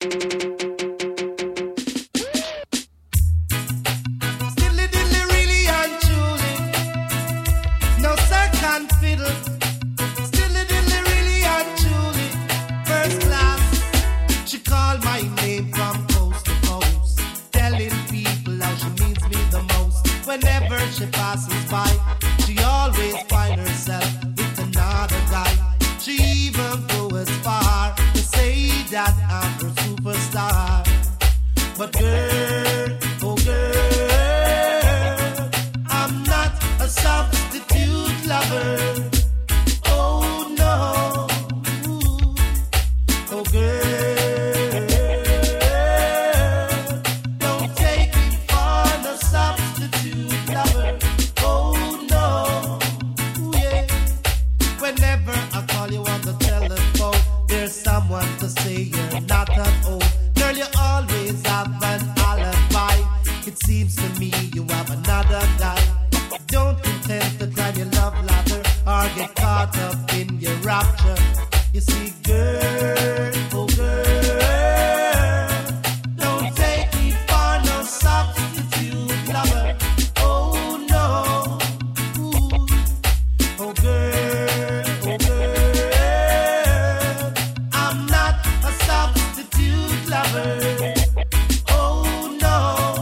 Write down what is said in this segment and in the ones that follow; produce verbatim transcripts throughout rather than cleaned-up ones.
Still diddly, really and truly, no second fiddle. Still diddly, really and truly, first class. She called my name from coast to coast, telling people how she means me the most. Whenever she passes by, she always find herself with another guy. She even go as far to say that I'm her superstar. But girl, oh girl, I'm not a substitute lover. Oh no, oh girl, don't take me for no substitute lover. Oh no, yeah. Whenever I call you on the telephone, there's someone to say you're not at home. Girl, you always have an alibi. It seems to me you have another guy. Don't intend to climb your love ladder or get caught up in your rapture. You see, girl, oh girl, don't take me for no substitute lover. Oh no, ooh, oh girl, oh girl, I'm not a substitute lover. Oh no,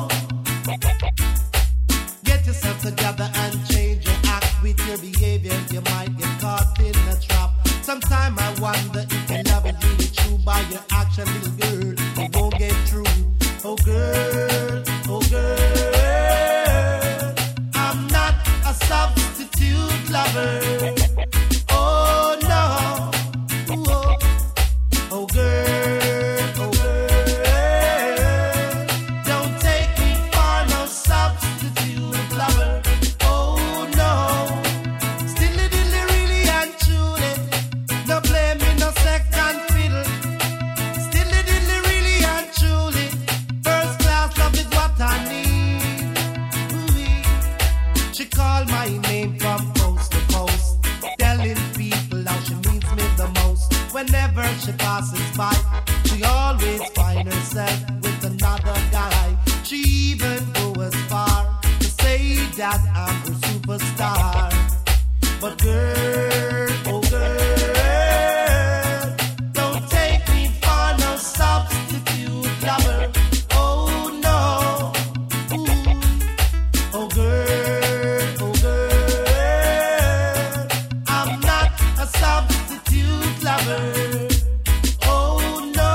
get yourself together and change your act with your behavior. You might get caught in a trap. Sometime I wonder if your love is really true by your action, little girl. It won't get through. Oh girl, oh girl, I'm not a substitute lover. Oh no, oh, oh girl, oh girl, don't take me for no substitute lover. Oh no, still diddly, really and truly, no blame me, no second fiddle. Still diddly, really and truly, first class love is what I need. Ooh-wee. She called my name from coast to coast, telling people how she means me the most. Whenever she passes by, she always find herself with another guy. She even go as far to say that I'm her superstar. But girl, oh girl, don't take me for no substitute lover. Oh no, ooh, oh girl, oh girl, I'm not a substitute lover. Oh no,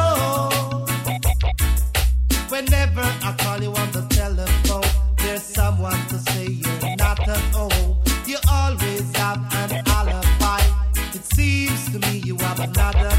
whenever I call you on the telephone, there's someone to say you're not at home. You always have an alibi. It seems to me you have another